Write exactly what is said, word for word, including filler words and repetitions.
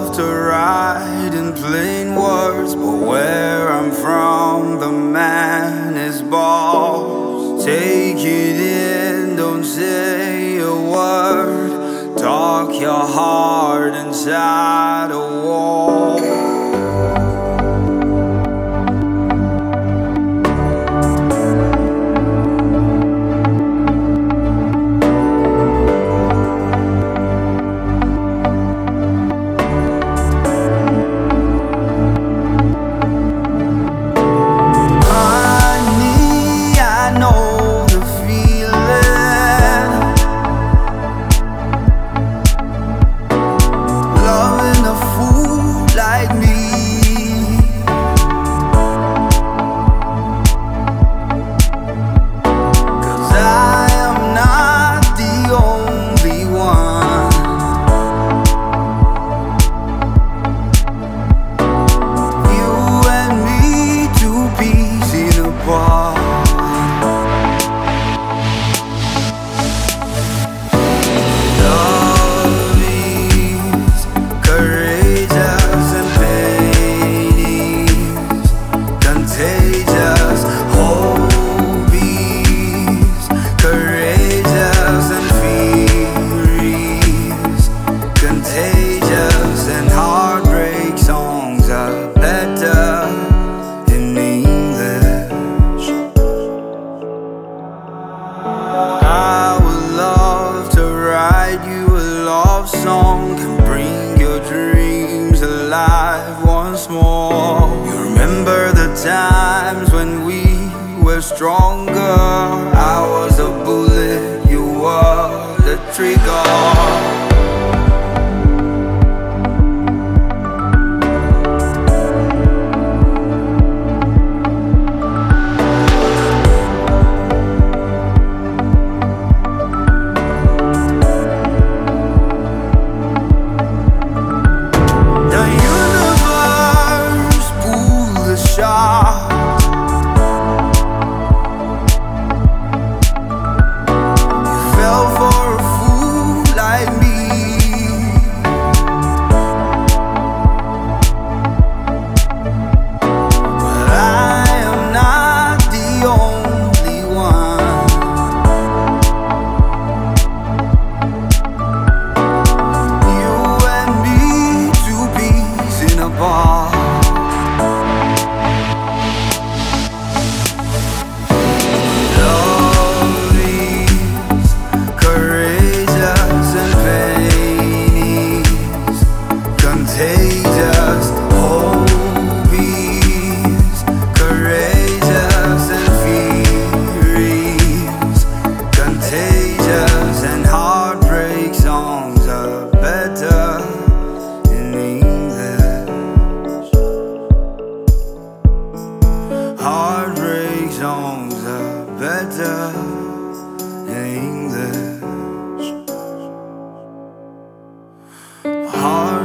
love to write in plain words, but where I'm from, the man is boss. Take it in, don't say a word. Talk your heart inside a wall. Song can bring your dreams alive once more. You remember the times when we were stronger. I was a bullet, you were the trigger. Heartbreak songs are better in English. Heart